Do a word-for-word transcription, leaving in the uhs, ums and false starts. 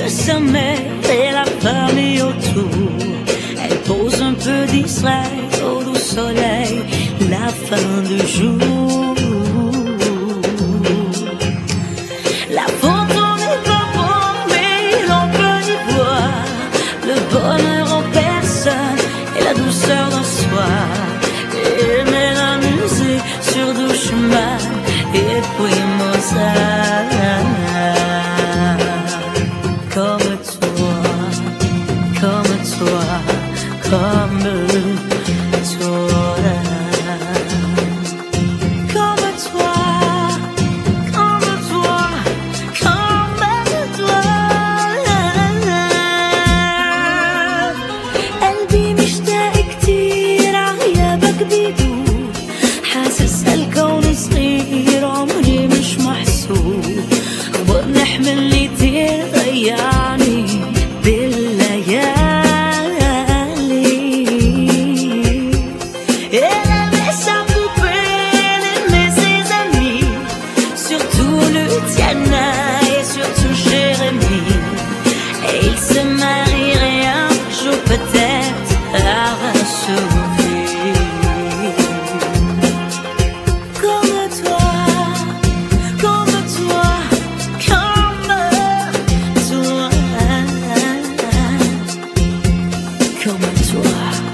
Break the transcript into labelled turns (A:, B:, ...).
A: le sommeil et la famille autour. Elle pose un peu distraite au doux soleil, la fin du jour. La photo n'est pas bonne, mais l'on peut y voir le bonheur en personne et la douceur dans soi. Aimer la musique sur du chemin et puis Mozart. Comme toi, comme toi, comme toi. Comme toi, comme toi, comme toi. قلبي مشتاق كتير عغيابك بيدور، حاسس هالكون صغير عمري مش محسوب. خبر نحمل لي يطير ضيعني بالليالي. Elle aimait sa poupée, elle aimait ses amis, surtout Luciana et surtout Jérémy. Et ils se marieraient un jour peut-être à Varsovie. Comme toi, comme toi, comme toi, comme toi.